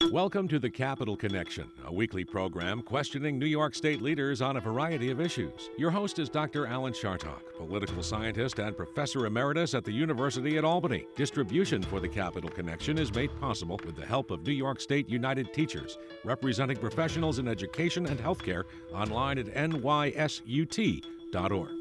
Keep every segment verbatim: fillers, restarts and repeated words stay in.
Welcome to the Capital Connection, a weekly program questioning New York State leaders on a variety of issues. Your host is Doctor Alan Chartock, political scientist and professor emeritus at the University at Albany. Distribution for the Capital Connection is made possible with the help of New York State United Teachers, representing professionals in education and healthcare, online at N Y S U T dot org.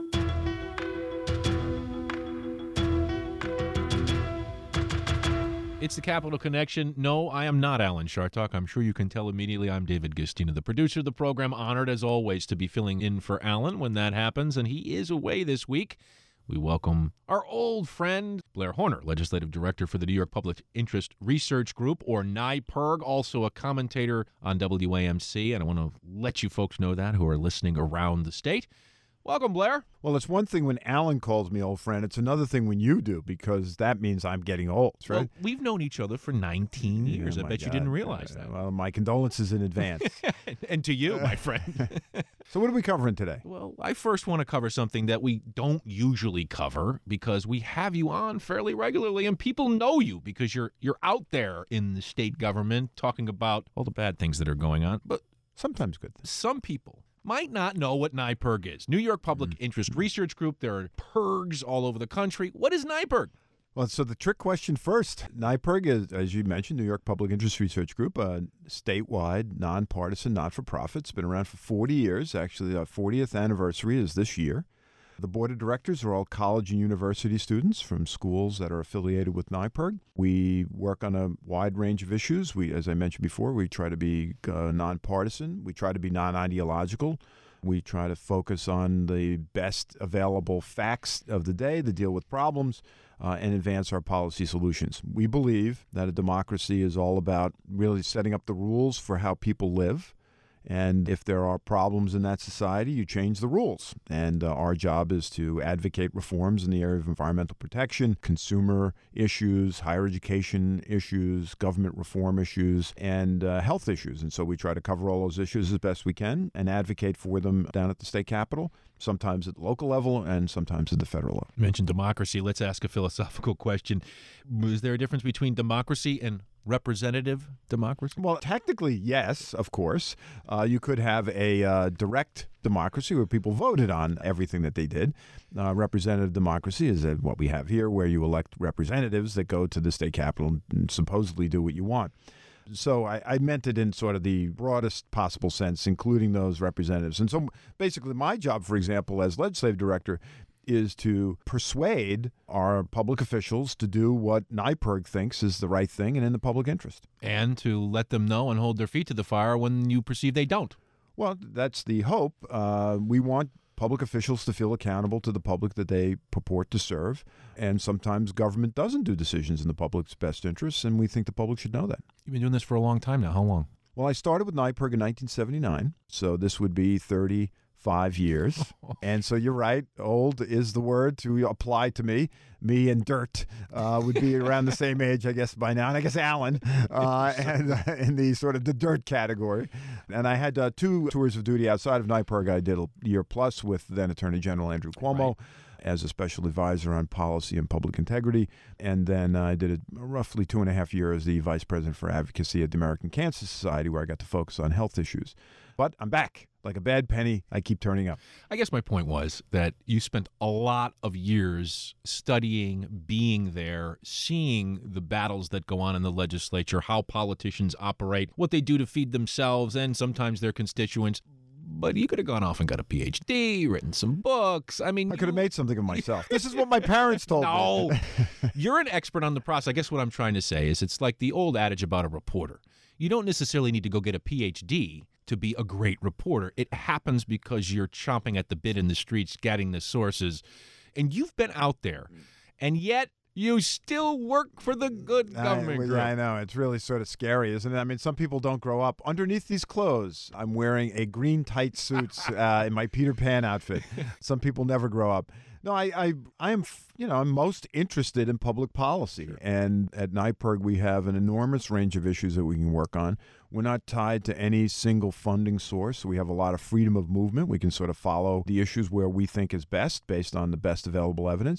It's the Capital Connection. No, I am not Alan Chartock. I'm sure you can tell immediately I'm David Gustina, the producer of the program. Honored, as always, to be filling in for Alan when that happens, and he is away this week. We welcome our old friend, Blair Horner, Legislative Director for the New York Public Interest Research Group, or N Y P R G, also a commentator on W A M C, and I want to let you folks know that who are listening around the state. Welcome, Blair. Well, it's one thing when Alan calls me old friend. It's another thing when you do, because that means I'm getting old, right? Well, we've known each other for nineteen years. Oh, I my bet you God. didn't realize Uh, that. Well, my condolences in advance. And to you, my friend. So what are we covering today? Well, I first want to cover something that we don't usually cover because we have you on fairly regularly and people know you because you're you're out there in the state government talking about all the bad things that are going on. But Sometimes good things. some people might not know what N Y P R G is. New York Public Mm-hmm. Interest Research Group. There are P R Gs all over the country. What is N Y P R G? Well, so the trick question first. N Y P R G is, as you mentioned, New York Public Interest Research Group, a statewide, nonpartisan, not-for-profit. It's been around for forty years. Actually, our fortieth anniversary is this year. The board of directors are all college and university students from schools that are affiliated with N Y P R G. We work on a wide range of issues. We, as I mentioned before, we try to be uh, nonpartisan. We try to be non-ideological. We try to focus on the best available facts of the day to deal with problems uh, and advance our policy solutions. We believe that a democracy is all about really setting up the rules for how people live. And if there are problems in that society, you change the rules. And uh, our job is to advocate reforms in the area of environmental protection, consumer issues, higher education issues, government reform issues, and uh, health issues. And so we try to cover all those issues as best we can and advocate for them down at the state capitol, sometimes at the local level and sometimes at the federal level. You mentioned democracy. Let's ask a philosophical question. Is there a difference between democracy and representative democracy? Well, technically, yes, of course. Uh, you could have a uh, direct democracy where people voted on everything that they did. Uh, representative democracy is uh, what we have here, where you elect representatives that go to the state capitol and supposedly do what you want. So I, I meant it in sort of the broadest possible sense, including those representatives. And so basically my job, for example, as legislative director, is to persuade our public officials to do what N Y P R G thinks is the right thing and in the public interest. And to let them know and hold their feet to the fire when you perceive they don't. Well, that's the hope. Uh, we want public officials to feel accountable to the public that they purport to serve. And sometimes government doesn't do decisions in the public's best interests, and we think the public should know that. You've been doing this for a long time now. How long? Well, I started with N Y P R G in nineteen seventy-nine, so this would be thirty-five years. And so you're right, old is the word to apply to me. Me and dirt uh, would be around the same age, I guess, by now. And I guess Alan uh, and uh, in the sort of the dirt category. And I had uh, two tours of duty outside of N Y P R G. I did a year plus with then Attorney General Andrew Cuomo. Right. As a special advisor on policy and public integrity. And then uh, I did a, roughly two and a half years as the vice president for advocacy at the American Cancer Society, where I got to focus on health issues. But I'm back. Like a bad penny, I keep turning up. I guess my point was that you spent a lot of years studying, being there, seeing the battles that go on in the legislature, how politicians operate, what they do to feed themselves and sometimes their constituents. But you could have gone off and got a P H D, written some books. I mean, I could have made something of myself. This is what my parents told no, me. You're an expert on the process. I guess what I'm trying to say is it's like the old adage about a reporter. You don't necessarily need to go get a P H D to be a great reporter. It happens because you're chomping at the bit in the streets, getting the sources. And you've been out there, and yet you still work for the good government I, well, group. yeah, I know. It's really sort of scary, isn't it? I mean, some people don't grow up. Underneath these clothes, I'm wearing a green tight suit uh, in my Peter Pan outfit. Some people never grow up. No, I, I, I am, you know, I'm most interested in public policy. Sure. And at N Y P R G, we have an enormous range of issues that we can work on. We're not tied to any single funding source. We have a lot of freedom of movement. We can sort of follow the issues where we think is best based on the best available evidence.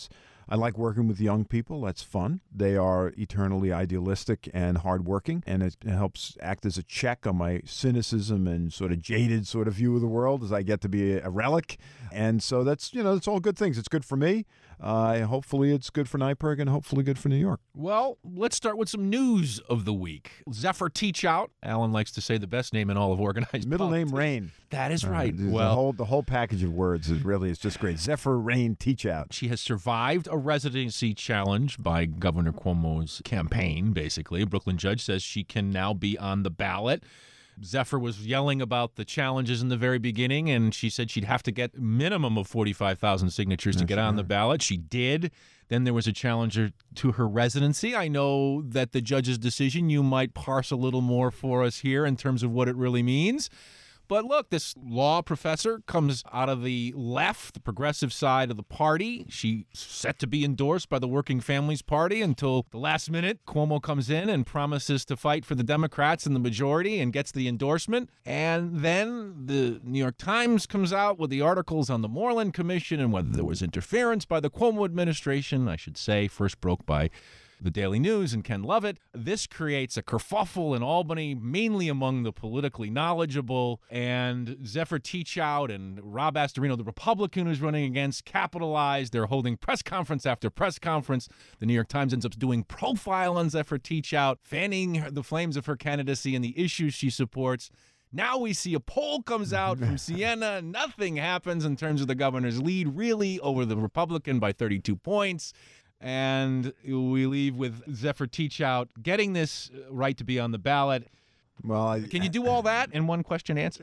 I like working with young people. That's fun. They are eternally idealistic and hardworking, and it helps act as a check on my cynicism and sort of jaded sort of view of the world as I get to be a relic. And so that's, you know, it's all good things. It's good for me. Uh, hopefully it's good for NYPIRG and hopefully good for New York. Well, let's start with some news of the week. Zephyr Teachout. Alan likes to say the best name in all of organized Middle politics. name Rain. That is Uh, right. the, well, the whole the whole package of words is really is just great. Zephyr Rain Teachout. she has survived a residency challenge by Governor Cuomo's campaign, basically. A Brooklyn judge says she can now be on the ballot. Zephyr was yelling about the challenges in the very beginning, and she said she'd have to get a minimum of forty-five thousand signatures to That's get on right. the ballot. She did. Then there was a challenger to her residency. I know that the judge's decision, you might parse a little more for us here in terms of what it really means. But look, this law professor comes out of the left, the progressive side of the party. She's set to be endorsed by the Working Families Party until the last minute. Cuomo comes in and promises to fight for the Democrats in the majority and gets the endorsement. And then the New York Times comes out with the articles on the Moreland Commission and whether there was interference by the Cuomo administration, I should say, first broke by the Daily News and Ken Lovett. This creates a kerfuffle in Albany, mainly among the politically knowledgeable, and Zephyr Teachout and Rob Astorino, the Republican who's running against, capitalized. They're holding press conference after press conference. The New York Times ends up doing profile on Zephyr Teachout, fanning her- the flames of her candidacy and the issues she supports. Now we see a poll comes out from Siena. Nothing happens in terms of the governor's lead, really, over the Republican by thirty-two points. And we leave with Zephyr Teachout getting this right to be on the ballot. Well, I, Can you do all that in one question answer?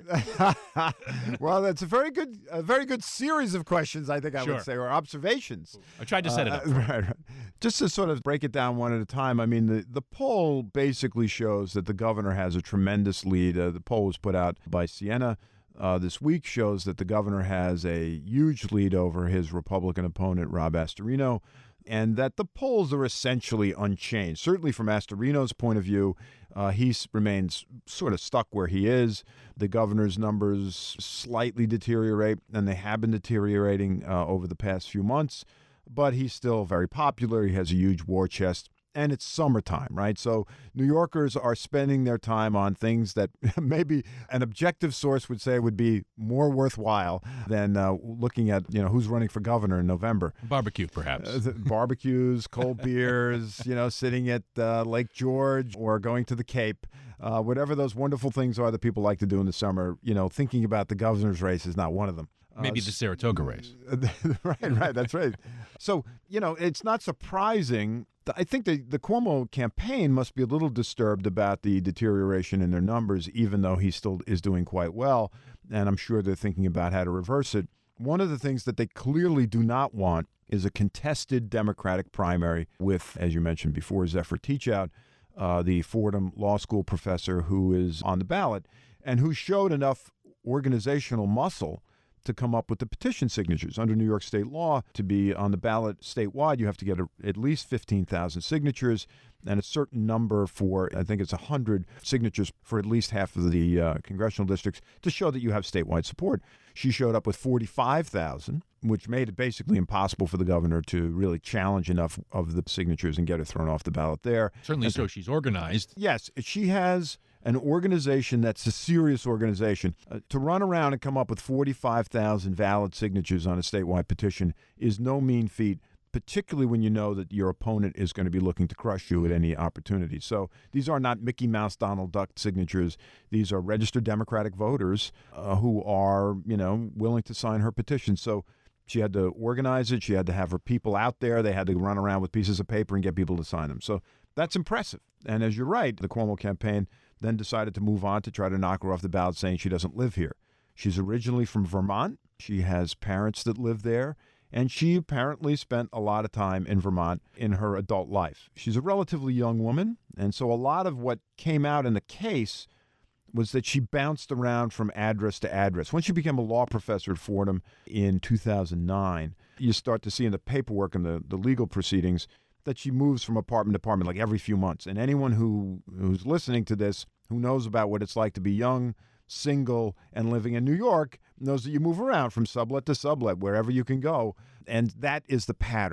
well, that's a very good, a very good series of questions. I think I Sure. would say, or observations. I tried to set it Uh, up. right, right. Just to sort of break it down one at a time. I mean, the the poll basically shows that the governor has a tremendous lead. Uh, the poll was put out by Siena uh, this week, shows that the governor has a huge lead over his Republican opponent, Rob Astorino, and that the polls are essentially unchanged. Certainly from Astorino's point of view, uh, he s- remains sort of stuck where he is. The governor's numbers slightly deteriorate, and they have been deteriorating uh, over the past few months, but he's still very popular. He has a huge war chest. And it's summertime, right? So New Yorkers are spending their time on things that maybe an objective source would say would be more worthwhile than uh, looking at, you know, who's running for governor in November. Barbecue, perhaps. Uh, the barbecues, cold beers, you know, sitting at uh, Lake George or going to the Cape. Uh, whatever those wonderful things are that people like to do in the summer, you know, thinking about the governor's race is not one of them. Maybe Uh, the Saratoga race. right, right, that's right. So, you know, it's not surprising. I think the, the Cuomo campaign must be a little disturbed about the deterioration in their numbers, even though he still is doing quite well. And I'm sure they're thinking about how to reverse it. One of the things that they clearly do not want is a contested Democratic primary with, as you mentioned before, Zephyr Teachout, uh, the Fordham Law School professor who is on the ballot and who showed enough organizational muscle to come up with the petition signatures. Under New York state law, to be on the ballot statewide, you have to get a, at least fifteen thousand signatures and a certain number for, I think it's one hundred signatures for at least half of the uh, congressional districts to show that you have statewide support. She showed up with forty-five thousand, which made it basically impossible for the governor to really challenge enough of the signatures and get her thrown off the ballot there. Certainly so. She's organized. Yes, she has an organization that's a serious organization. Uh, to run around and come up with forty-five thousand valid signatures on a statewide petition is no mean feat, particularly when you know that your opponent is going to be looking to crush you at any opportunity. So these are not Mickey Mouse, Donald Duck signatures. These are registered Democratic voters uh, who are, you know, willing to sign her petition. So she had to organize it. She had to have her people out there. They had to run around with pieces of paper and get people to sign them. So that's impressive. And as you're right, the Cuomo campaign then decided to move on to try to knock her off the ballot, saying she doesn't live here. She's originally from Vermont. She has parents that live there. And she apparently spent a lot of time in Vermont in her adult life. She's a relatively young woman. And so a lot of what came out in the case was that she bounced around from address to address. When she became a law professor at Fordham in two thousand nine, you start to see in the paperwork and the, the legal proceedings that she moves from apartment to apartment like every few months. And anyone who who's listening to this, who knows about what it's like to be young, single, and living in New York, knows that you move around from sublet to sublet, wherever you can go. And that is the pattern.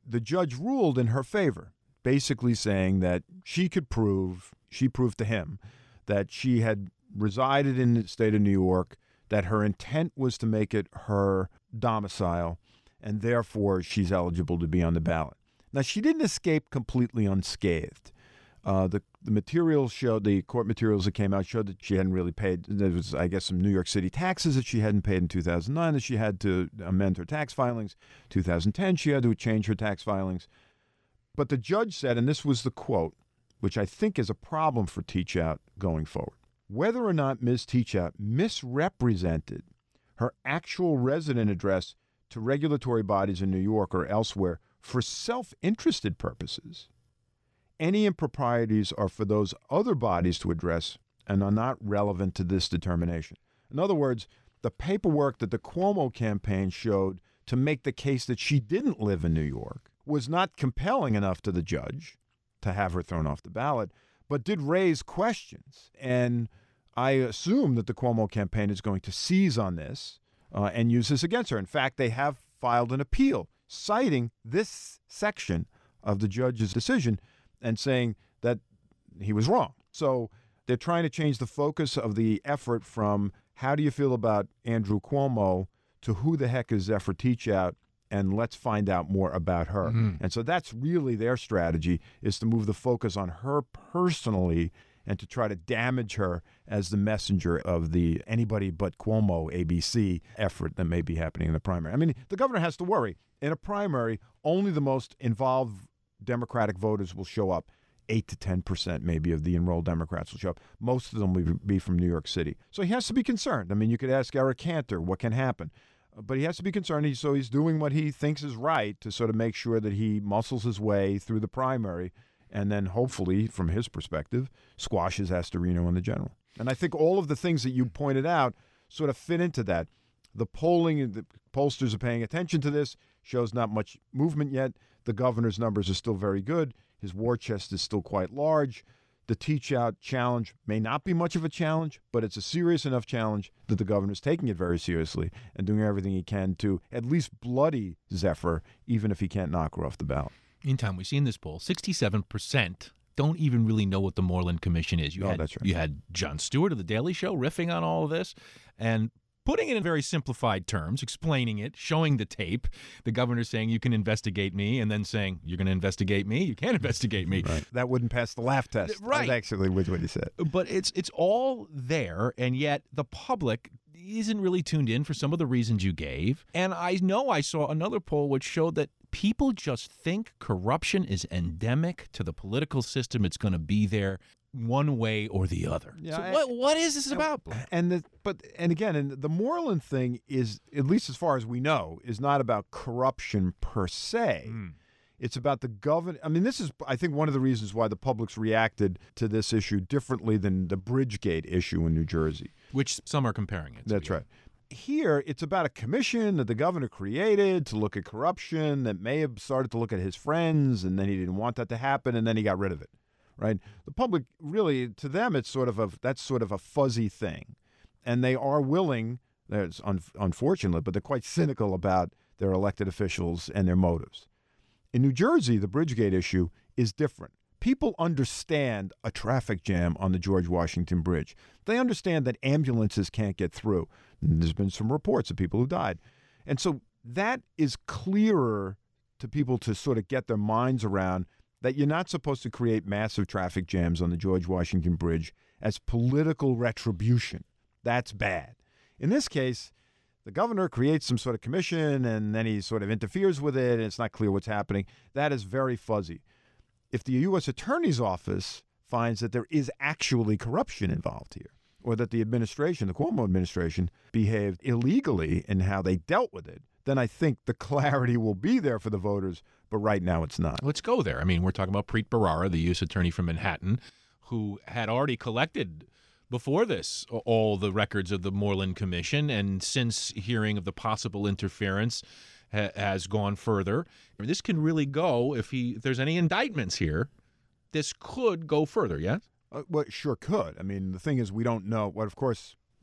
the judge ruled in her favor, basically saying that she could prove, she proved to him, that she had resided in the state of New York, that her intent was to make it her domicile, and therefore she's eligible to be on the ballot. Now, she didn't escape completely unscathed. Uh, the, the materials showed, the court materials that came out showed that she hadn't really paid, there was, I guess, some New York City taxes that she hadn't paid in two thousand nine, that she had to amend her tax filings. two thousand ten, she had to change her tax filings. But the judge said, and this was the quote, which I think is a problem for Teachout going forward, whether or not Miz Teachout misrepresented her actual resident address to regulatory bodies in New York or elsewhere for self-interested purposes, any improprieties are for those other bodies to address and are not relevant to this determination. In other words, the paperwork that the Cuomo campaign showed to make the case that she didn't live in New York was not compelling enough to the judge to have her thrown off the ballot, but did raise questions. And I assume that the Cuomo campaign is going to seize on this uh, and use this against her. In fact, they have filed an appeal citing this section of the judge's decision and saying that he was wrong. So they're trying to change the focus of the effort from how do you feel about Andrew Cuomo to who the heck is Zephyr Teachout, and let's find out more about her. Mm-hmm. And so that's really their strategy, is to move the focus on her personally and to try to damage her as the messenger of the anybody but Cuomo A B C effort that may be happening in the primary. I mean, the governor has to worry. In a primary, only the most involved Democratic voters will show up. eight to ten percent maybe of the enrolled Democrats will show up. Most of them will be from New York City. So he has to be concerned. I mean, you could ask Eric Cantor what can happen. But he has to be concerned. He, so he's doing what he thinks is right to sort of make sure that he muscles his way through the primary and then hopefully, from his perspective, squashes Astorino in the general. And I think all of the things that you pointed out sort of fit into that. The polling, the pollsters are paying attention to this, shows not much movement yet. The governor's numbers are still very good. His war chest is still quite large. The Teachout challenge may not be much of a challenge, but it's a serious enough challenge that the governor's taking it very seriously and doing everything he can to at least bloody Zephyr, even if he can't knock her off the ballot. Meantime, we've seen this poll, sixty-seven percent don't even really know what the Moreland Commission is. You oh, had, that's right. You had Jon Stewart of The Daily Show riffing on all of this and putting it in very simplified terms, explaining it, showing the tape, the governor saying you can investigate me, and then saying you're going to investigate me, you can't investigate me. Right. That wouldn't pass the laugh test. Right. That's actually what he said. But it's it's all there, and yet the public isn't really tuned in for some of the reasons you gave. And I know I saw another poll which showed that people just think corruption is endemic to the political system. It's going to be there one way or the other. Yeah, so I, what what is this and, about? And the, but and again, and the Moreland thing is, at least as far as we know, is not about corruption per se. Mm. It's about the government. I mean, this is, I think, one of the reasons why the public's reacted to this issue differently than the Bridgegate issue in New Jersey, which some are comparing it to. That's right. Here, it's about a commission that the governor created to look at corruption that may have started to look at his friends, and then he didn't want that to happen, and then he got rid of it. Right? The public really, to them, it's sort of a that's sort of a fuzzy thing, and they are willing. It's un, unfortunate, but they're quite cynical about their elected officials and their motives. In New Jersey, the Bridgegate issue is different. People understand a traffic jam on the George Washington Bridge. They understand that ambulances can't get through. And there's been some reports of people who died, and so that is clearer to people to sort of get their minds around. That you're not supposed to create massive traffic jams on the George Washington Bridge as political retribution. That's bad. In this case, the governor creates some sort of commission and then he sort of interferes with it and it's not clear what's happening. That is very fuzzy. If the U S Attorney's Office finds that there is actually corruption involved here, or that the administration, the Cuomo administration, behaved illegally in how they dealt with it, then I think the clarity will be there for the voters, but right now it's not. Let's go there. I mean, we're talking about Preet Bharara, the U S attorney from Manhattan, who had already collected before this all the records of the Moreland Commission, and since hearing of the possible interference ha- has gone further. I mean, this can really go, if he if there's any indictments here, this could go further, yes? Uh, well, it sure could. I mean, the thing is, we don't know. Well, of course,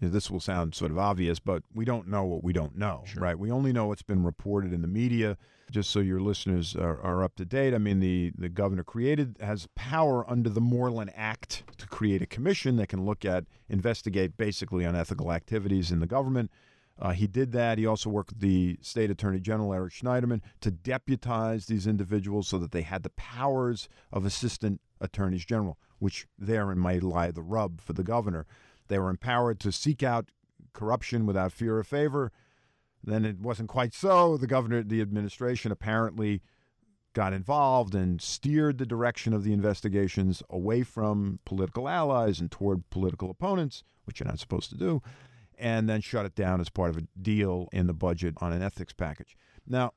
this will sound sort of obvious, but we don't know what we don't know, Sure. right? We only know what's been reported in the media. Just so your listeners are, are up to date, I mean, the, the governor created, has power under the Moreland Act to create a commission that can look at, investigate basically unethical activities in the government. Uh, he did that. He also worked with the state attorney general, Eric Schneiderman, to deputize these individuals so that they had the powers of assistant attorneys general, which therein might lie the rub for the governor. They were empowered to seek out corruption without fear or favor. Then it wasn't quite so. The governor, the administration apparently got involved and steered the direction of the investigations away from political allies and toward political opponents, which you're not supposed to do, and then shut it down as part of a deal in the budget on an ethics package. Now,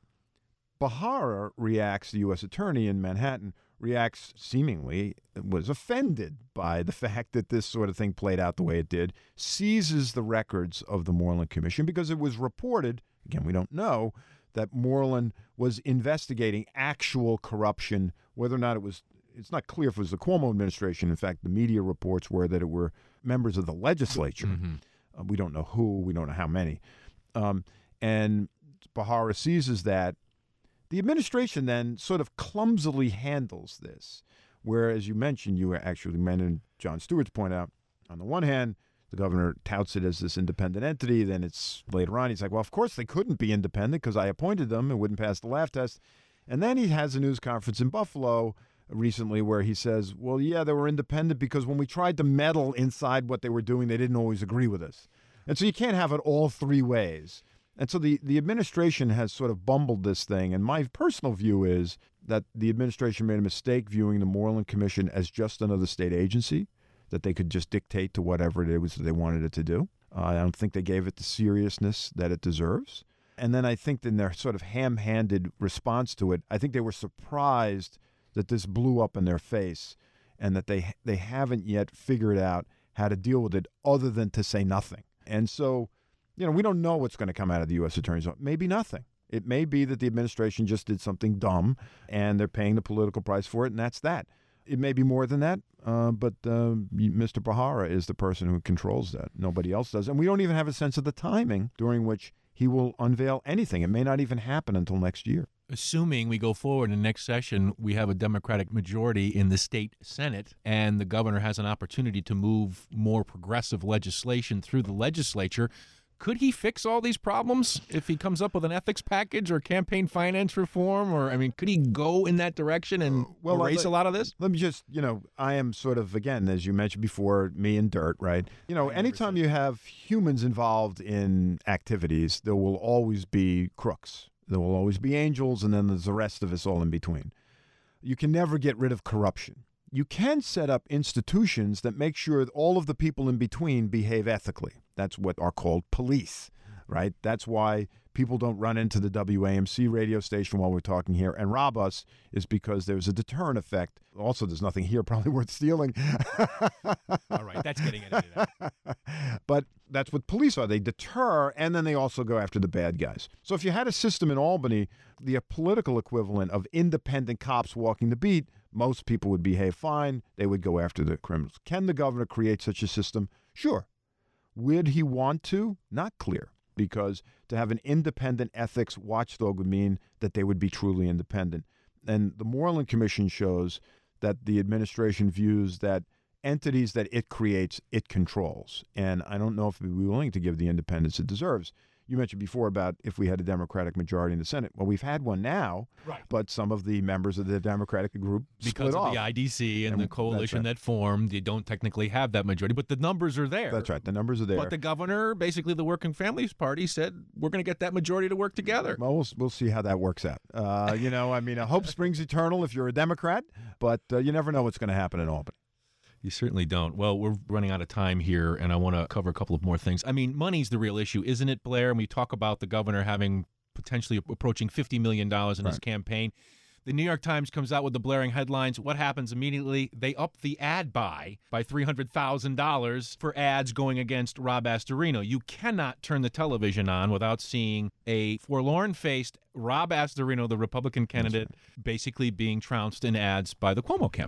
Bahara reacts, the U S attorney in Manhattan, reacts seemingly, was offended by the fact that this sort of thing played out the way it did, seizes the records of the Moreland Commission because it was reported, again, we don't know, that Moreland was investigating actual corruption, whether or not it was, it's not clear if it was the Cuomo administration. In fact, the media reports were that it were members of the legislature. Mm-hmm. Uh, we don't know who, we don't know how many. Um, and Bahara seizes that. The administration then sort of clumsily handles this, where, as you mentioned, you actually mentioned Jon Stewart's point out, on the one hand, the governor touts it as this independent entity. Then it's later on, he's like, well, of course they couldn't be independent because I appointed them and wouldn't pass the laugh test. And then he has a news conference in Buffalo recently where he says, well, yeah, they were independent because when we tried to meddle inside what they were doing, they didn't always agree with us. And so you can't have it all three ways. And so the, the administration has sort of bumbled this thing. And my personal view is that the administration made a mistake viewing the Moreland Commission as just another state agency, that they could just dictate to whatever it was that they wanted it to do. Uh, I don't think they gave it the seriousness that it deserves. And then I think in their sort of ham-handed response to it, I think they were surprised that this blew up in their face and that they they haven't yet figured out how to deal with it other than to say nothing. And so, you know, we don't know what's going to come out of the U S Attorney's Office. Maybe nothing. It may be that the administration just did something dumb and they're paying the political price for it, and that's that. It may be more than that, uh, but uh, Mister Bahara is the person who controls that. Nobody else does. And we don't even have a sense of the timing during which he will unveil anything. It may not even happen until next year. Assuming we go forward in the next session, we have a Democratic majority in the state Senate, and the governor has an opportunity to move more progressive legislation through the legislature. Could he fix all these problems if he comes up with an ethics package or campaign finance reform? Or, I mean, could he go in that direction and uh, well, erase let, a lot of this? Let me just, you know, I am sort of, again, as you mentioned before, me and dirt, right? You know, anytime you have humans involved in activities, there will always be crooks. There will always be angels, and then there's the rest of us all in between. You can never get rid of corruption. You can set up institutions that make sure that all of the people in between behave ethically. That's what are called police, right? That's why people don't run into the W A M C radio station while we're talking here and rob us, is because there's a deterrent effect. Also, there's nothing here probably worth stealing. All right, that's getting edited out. But that's what police are. They deter, and then they also go after the bad guys. So if you had a system in Albany, the political equivalent of independent cops walking the beat, most people would behave fine. They would go after the criminals. Can the governor create such a system? Sure. Would he want to? Not clear, because to have an independent ethics watchdog would mean that they would be truly independent. And the Moreland Commission shows that the administration views that entities that it creates, it controls. And I don't know if it would be willing to give the independence it deserves. You mentioned before about if we had a Democratic majority in the Senate. Well, we've had one now, right. But some of the members of the Democratic group because split of off. the I D C and, and the coalition right. that formed, you don't technically have that majority, but the numbers are there. That's right. The numbers are there. But the governor, basically the Working Families Party, said we're going to get that majority to work together. Well, we'll, we'll see how that works out. Uh, you know, I mean, uh, hope springs eternal if you're a Democrat, but uh, you never know what's going to happen in Albany. You certainly don't. Well, we're running out of time here, and I want to cover a couple of more things. I mean, money's the real issue, isn't it, Blair? And we talk about the governor having potentially approaching fifty million dollars in right. his campaign. The New York Times comes out with the blaring headlines. What happens immediately? They up the ad buy by three hundred thousand dollars for ads going against Rob Astorino. You cannot turn the television on without seeing a forlorn-faced Rob Astorino, the Republican candidate, right. basically being trounced in ads by the Cuomo campaign.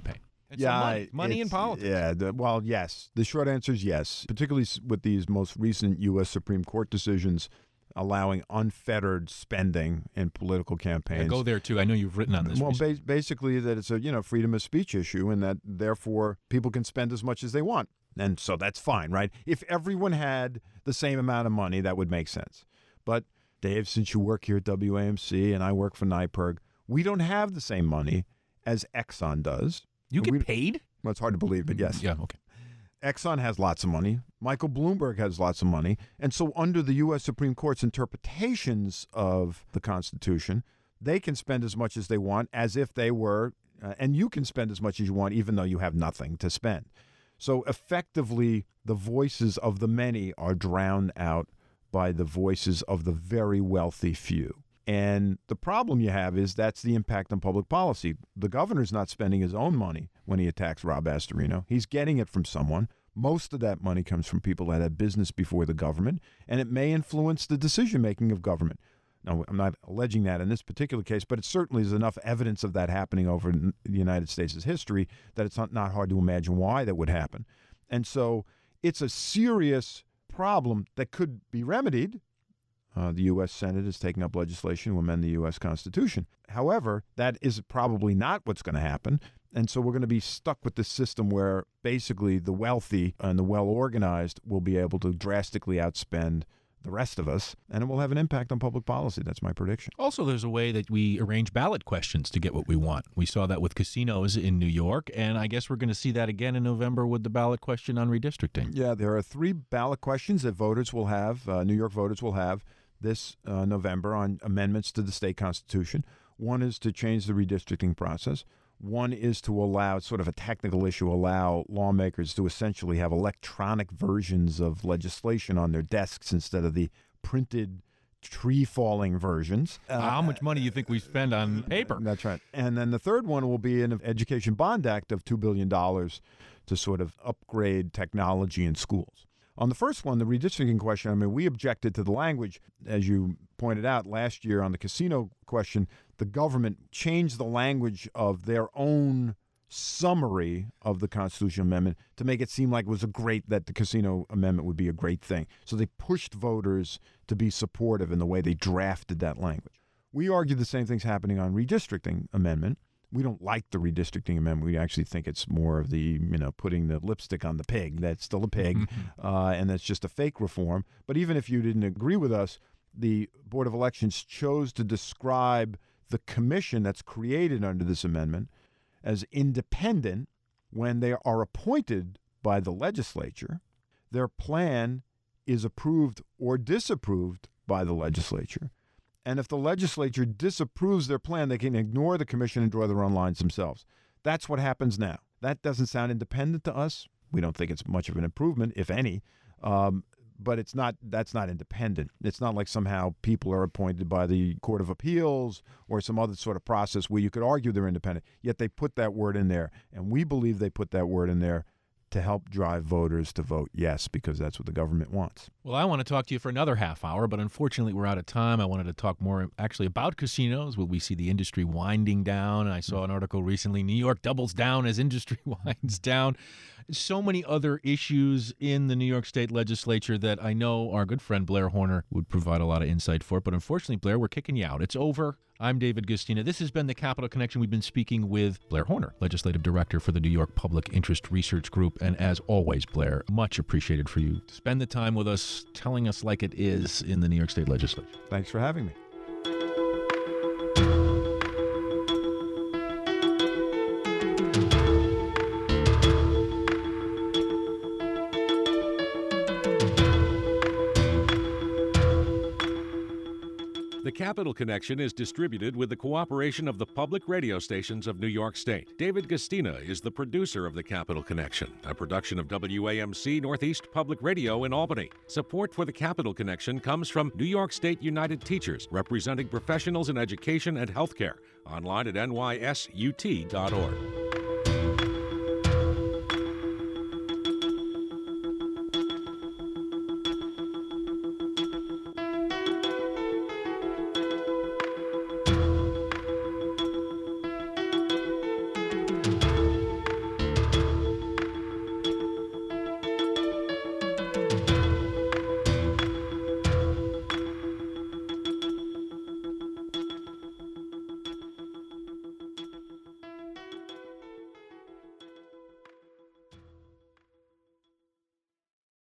And so money, money in it's- politics. Yeah, the, well, yes. The short answer is yes, particularly s- with these most recent U S Supreme Court decisions allowing unfettered spending in political campaigns. Yeah, go there, too. I know you've written on this. Well, recently. ba- basically that it's a you know freedom of speech issue, and that therefore people can spend as much as they want, and so that's fine, right? If everyone had the same amount of money, that would make sense. But Dave, since you work here at W A M C and I work for NYPIRG, we don't have the same money as Exxon does. You get we, paid? Well, it's hard to believe, but yes. Yeah, okay. Exxon has lots of money. Michael Bloomberg has lots of money. And so under the U S Supreme Court's interpretations of the Constitution, they can spend as much as they want as if they were, uh, and you can spend as much as you want even though you have nothing to spend. So effectively, the voices of the many are drowned out by the voices of the very wealthy few. And the problem you have is that's the impact on public policy. The governor's not spending his own money when he attacks Rob Astorino. He's getting it from someone. Most of that money comes from people that had business before the government, and it may influence the decision-making of government. Now, I'm not alleging that in this particular case, but it certainly is enough evidence of that happening over in the United States' history that it's not, not hard to imagine why that would happen. And so it's a serious problem that could be remedied. Uh, the U S Senate is taking up legislation to amend the U S Constitution. However, that is probably not what's going to happen. And so we're going to be stuck with this system where basically the wealthy and the well-organized will be able to drastically outspend the rest of us, and it will have an impact on public policy. That's my prediction. Also, there's a way that we arrange ballot questions to get what we want. We saw that with casinos in New York, and I guess we're going to see that again in November with the ballot question on redistricting. Yeah, there are three ballot questions that voters will have, uh, New York voters will have this uh, November on amendments to the state constitution. One is to change the redistricting process. One is to allow, sort of a technical issue, allow lawmakers to essentially have electronic versions of legislation on their desks instead of the printed tree-falling versions. Uh, How much money do you think we spend on paper? That's right. And then the third one will be an Education Bond Act of two billion dollars to sort of upgrade technology in schools. On the first one, the redistricting question, I mean, we objected to the language. As you pointed out last year on the casino question, the government changed the language of their own summary of the constitutional amendment to make it seem like it was a great, that the casino amendment would be a great thing. So they pushed voters to be supportive in the way they drafted that language. We argue the same thing's happening on redistricting amendment. We don't like the redistricting amendment. We actually think it's more of the, you know, putting the lipstick on the pig. That's still a pig, uh, and that's just a fake reform. But even if you didn't agree with us, the Board of Elections chose to describe the commission that's created under this amendment as independent when they are appointed by the legislature. Their plan is approved or disapproved by the legislature. And if the legislature disapproves their plan, they can ignore the commission and draw their own lines themselves. That's what happens now. That doesn't sound independent to us. We don't think it's much of an improvement, if any. Um, but it's not. That's not independent. It's not like somehow people are appointed by the Court of Appeals or some other sort of process where you could argue they're independent. Yet they put that word in there. And we believe they put that word in there to help drive voters to vote yes, because that's what the government wants. Well, I want to talk to you for another half hour, but unfortunately we're out of time. I wanted to talk more actually about casinos. Will we see the industry winding down? And I saw an article recently, New York doubles down as industry winds down. So many other issues in the New York State legislature that I know our good friend Blair Horner would provide a lot of insight for. But unfortunately, Blair, we're kicking you out. It's over. I'm David Gustina. This has been the Capital Connection. We've been speaking with Blair Horner, Legislative Director for the New York Public Interest Research Group. And as always, Blair, much appreciated for you to spend the time with us, telling us like it is in the New York State Legislature. Thanks for having me. The Capital Connection is distributed with the cooperation of the public radio stations of New York State. David Gustina is the producer of The Capital Connection, a production of W A M C Northeast Public Radio in Albany. Support for The Capital Connection comes from New York State United Teachers, representing professionals in education and healthcare. Online at N Y S U T dot org.